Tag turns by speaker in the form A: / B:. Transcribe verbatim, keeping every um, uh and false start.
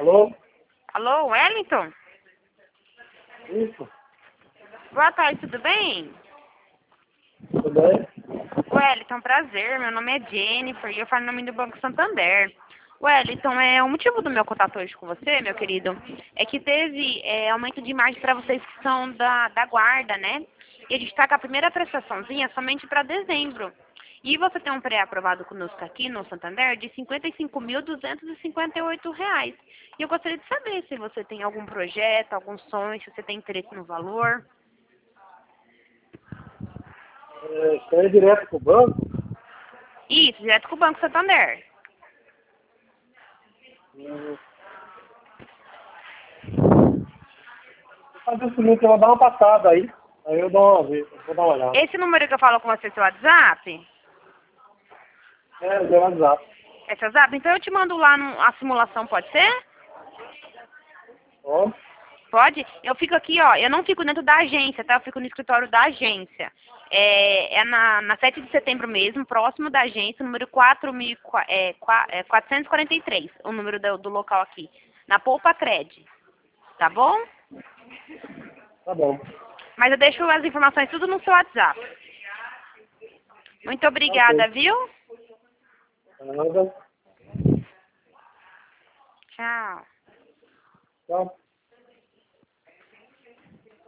A: Alô?
B: Alô, Wellington?
A: Isso?
B: Boa tarde, tudo bem?
A: Tudo bem?
B: Wellington, prazer. Meu nome é Jennifer e eu falo em nome do Banco Santander. Wellington, é, o motivo do meu contato hoje com você, meu querido, é que teve é, aumento de margem para vocês que são da, da guarda, né? E a gente está com a primeira prestaçãozinha somente para dezembro. E você tem um pré-aprovado conosco aqui no Santander de cinquenta e cinco mil duzentos e cinquenta e oito reais. E eu gostaria de saber se você tem algum projeto, algum sonho, se você tem interesse no valor.
A: É, quer ir direto pro banco?
B: Isso, direto com o Banco Santander.
A: Hum. Vou fazer o seguinte, eu vou dar uma passada aí. Aí eu dou uma vez, vou dar uma olhada.
B: Esse número que eu falo com você é seu WhatsApp?
A: É, o meu WhatsApp.
B: É seu WhatsApp? Então eu te mando lá no, a simulação, pode ser?
A: Ó,
B: Pode? Eu fico aqui, ó, eu não fico dentro da agência, tá? Eu fico no escritório da agência. É, é na, na sete de setembro mesmo, próximo da agência, número quatro mil, é, qua- é, quatrocentos e quarenta e três, o número do, do local aqui. Na Poupa Cred. Tá bom?
A: tá bom.
B: Mas eu deixo as informações tudo no seu WhatsApp. Muito obrigada,
A: Ok.
B: viu?
A: Nada.
B: Tchau.
A: Tchau.